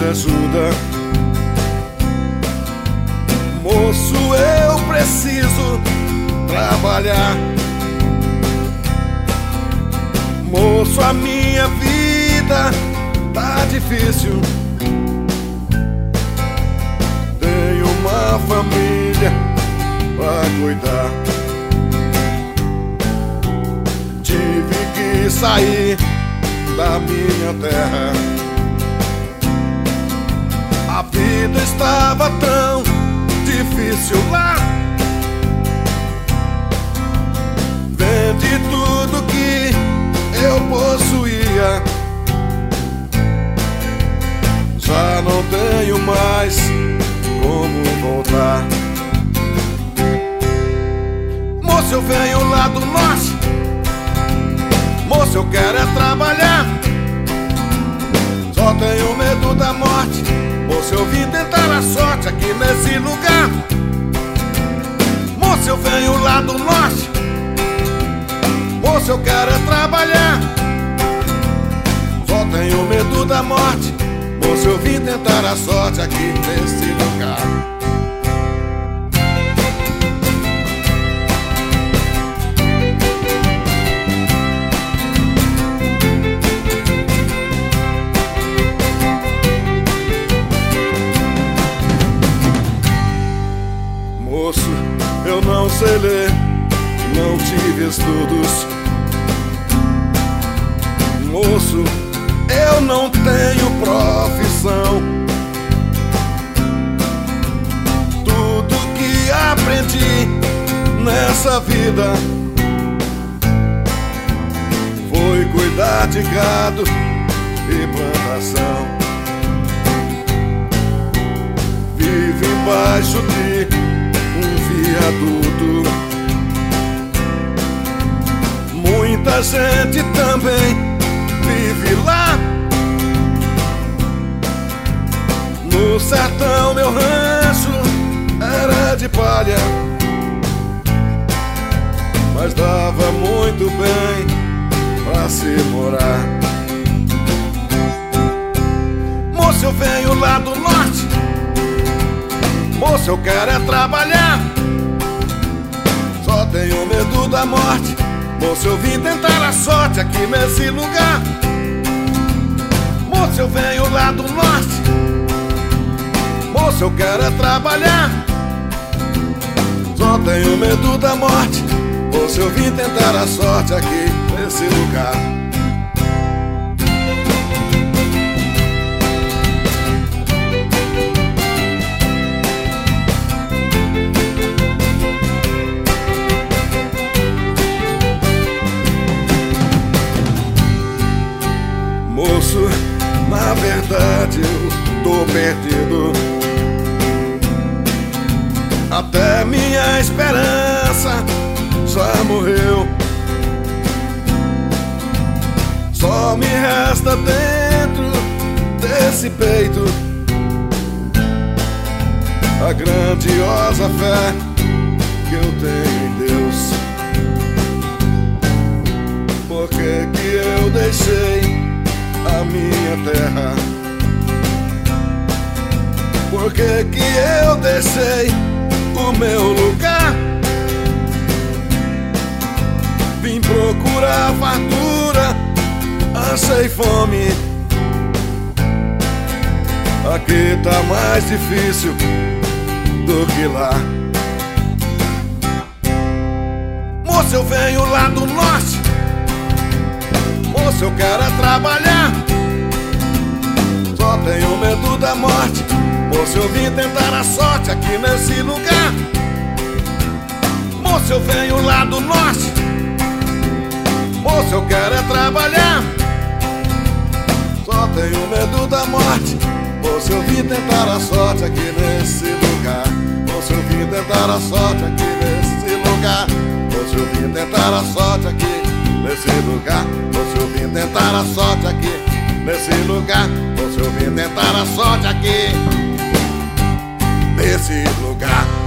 ajuda. Moço, eu preciso trabalhar. Moço, a minha vida tá difícil. Tenho uma família pra cuidar. Tive que sair da minha terra. A vida estava tão difícil lá. Vendi tudo que eu possuía. Já não tenho mais como voltar. Moço, eu venho lá do norte. Moço, eu quero é trabalhar. Só tenho medo da morte. Moço, eu vim tentar a sorte aqui nesse lugar. Moço, eu venho lá do norte. Moço, eu quero é trabalhar. Só tenho medo da morte. Moço, eu vim tentar a sorte aqui nesse lugar. Moço, eu não sei ler, não tive estudos. Moço, eu não tenho profissão. Tudo que aprendi nessa vida foi cuidar de gado e plantação. Vivo embaixo de viaduto. Muita gente também vive lá. No sertão meu rancho era de palha, mas dava muito bem pra se morar. Moço, eu venho lá do norte. Moço, eu quero é trabalhar. Só tenho medo da morte. Moço, eu vim tentar a sorte aqui nesse lugar. Moço, eu venho lá do norte. Moço, eu quero é trabalhar. Só tenho medo da morte. Moço, eu vim tentar a sorte aqui nesse lugar. Moço, na verdade eu tô perdido. Até minha esperança já morreu. Só me resta dentro desse peito a grandiosa fé que eu tenho em Deus. Por que que eu deixei a minha terra? Por que que eu deixei o meu lugar? Vim procurar fartura, achei fome. Aqui tá mais difícil do que lá. Moço, eu venho lá do norte. Moço, eu quero é trabalhar. Só tenho medo da morte. Moço, eu vim tentar a sorte aqui nesse lugar. Moço, eu venho lá do norte. Moço, eu quero é trabalhar. Só tenho medo da morte. Moço, eu vim tentar a sorte aqui nesse lugar. Moço, eu vim tentar a sorte aqui nesse lugar. Moço, eu vim tentar a sorte aqui nesse lugar. Moço, eu vim tentar a sorte aqui nesse lugar. Moço, eu vim tentar a sorte aqui nesse lugar.